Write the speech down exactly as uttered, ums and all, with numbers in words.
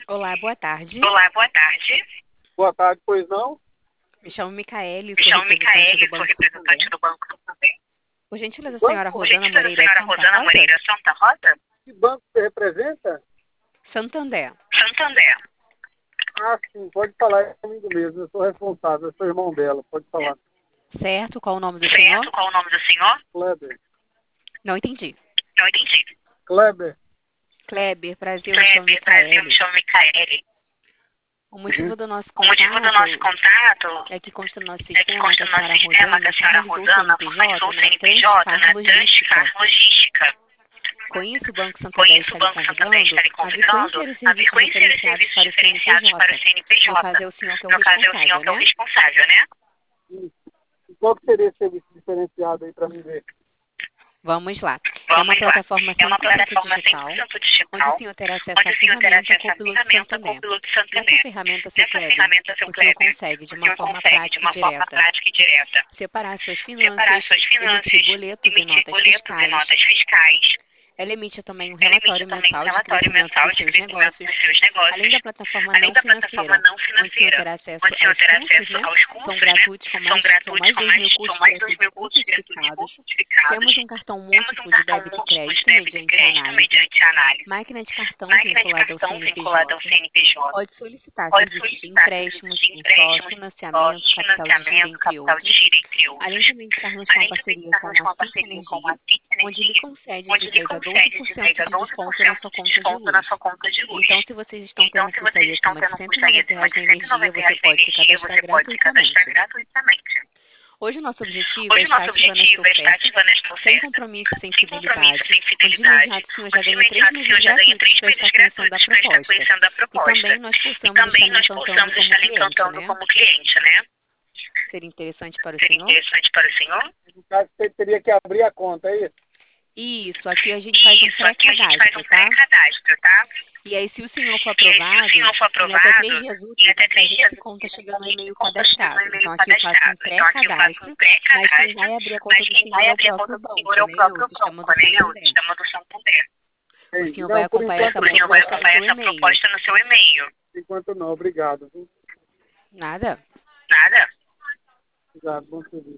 Olá, boa tarde. Olá, boa tarde. Boa tarde, pois não? Me chamo Micaele, Me sou chamo representante do Micaele, sou Banco representante Santander. do Banco Santander. Por gentileza, a senhora Banco? Por Rosana gentileza, Moreira senhora Santa Rosana Rosa? Moreira Santa Rosa? Que banco você representa? Santander. Santander. Ah, sim, pode falar, é comigo mesmo. Eu sou responsável, eu sou irmão dela, pode falar. Certo, qual o nome do senhor? Certo, qual o nome do senhor? Kleber. Não entendi. Não entendi. Kleber. Kleber, prazer, eu me chamo Kleber, Brasil, me Micaele. chamo Micaele. O motivo do nosso O motivo do nosso contato contato é que consta no nosso é que sistema que consta a no nosso senhora sistema que a Rosana senhora formalizou o Rosana C N P J formalizou o na C N P J Transcar na Logística. Transcar Logística. Com isso, o Banco Com Santander isso, o está lhe Banco Santander convidando está lhe a vir convidando conhecer os a vir serviços conhecer os diferenciados serviços para o diferenciados para o C N P J. No C N P J. caso, é o senhor que é o No caso, é o senhor responsável, que é o né? responsável, né? Isso. E qual que seria esse serviço diferenciado aí para mim ver? Vamos lá. É uma Vamos lá. plataforma É uma cem por cento plataforma cem por digital, cento onde o digital, senhor terá acesso onde à o senhor terá ferramenta acesso à Copiloto ferramenta Santander. Copiloto Nessa Santander. ferramenta, seu Nessa Kleber, ferramenta, seu o senhor Kleber, consegue, de o uma senhor forma consegue, de prática e uma forma direta, prática e direta, separar suas separar finanças, suas emitir finanças, boletos e emitir notas boletos e fiscais. notas fiscais. Ela emite também um Ela emite relatório também um mensal de relatório crescimento mensal dos de seus crescimento negócios, dos seus além da negócios, plataforma além não da plataforma financeira, não onde o senhor financeira, terá acesso onde o senhor aos terá cursos, acesso né? aos São cursos, né? gratuitos, com São mais, são gratuitos, mais de com dois mais, mil são cursos mais de dois gratuitos mil e cursos gratuitos certificados. certificados. Temos um cartão Temos um múltiplo de cartão débito e múltiplo de crédito débito e mediante crédito análise, mediante análise, máquina de cartão máquina de vinculada ao cartão vinculada ao C N P J. C N P J. Pode solicitar Pode serviços de solicitar serviços empréstimos, de consórcio, empréstimos, financiamento, consórcios, capital de giro, financiamento, entre capital de outros. giro, entre Além outros. também de estarmos com uma Além também de parceria com estarmos a com uma CIT parceria com a Energia, C I T onde lhe Energia, concede de onde lhe dez a doze concede por de cento dez a de doze por desconto na cento sua de conta de desconto na luz. sua conta de luz. Então, se vocês estão tendo Então, um se custo vocês aí estão acima de tendo um cento e custo aí noventa acima reais de na cento e energia, noventa você reais na pode se energia, cadastrar você pode se cadastrar gratuitamente. gratuitamente. Hoje, o nosso objetivo é Hoje o estar nosso ativando esta objetivo é estar oferta, ativando esta sem oferta, compromisso e sem sem compromisso, fidelidade, sem onde de fidelidade, imediato o senhor já onde de ganha três imediato o meses senhor já ganha gratuitos três para meses estar conhecendo a gratuitos para estar proposta. conhecendo a E também proposta. nós E possamos estar também lhe nós implantando possamos como estar lhe cliente, implantando né? como cliente, né? Seria interessante para o Seria senhor? interessante para o senhor? No caso, você teria que abrir a conta, é isso? Isso, aqui a gente faz um Isso, aqui a gente faz pré-cadastro, um tá? pré-cadastro, tá? E aí, se o senhor for E aí, se o aprovado, senhor for em até aprovado, três dias em úteis, até a três dias gente conta úteis, chegando no a gente e-mail conta chegando no cadastrado. e-mail Então, aqui eu faço um cadastrado. Então, aqui eu faço um pré-cadastro, mas quem pré-cadastro, vai abrir a conta mas do quem senhor vai é o abrir a conta próprio do senhor banco, é o né? O próprio sistema banco, do né? O Santander. sistema do Santander. O Entendi. senhor vai Não, por acompanhar enquanto essa não. O senhor vai proposta no acompanhar seu essa e-mail. proposta no seu e-mail. Por enquanto não, obrigado. Viu? Nada? Nada? Obrigado, bom serviço.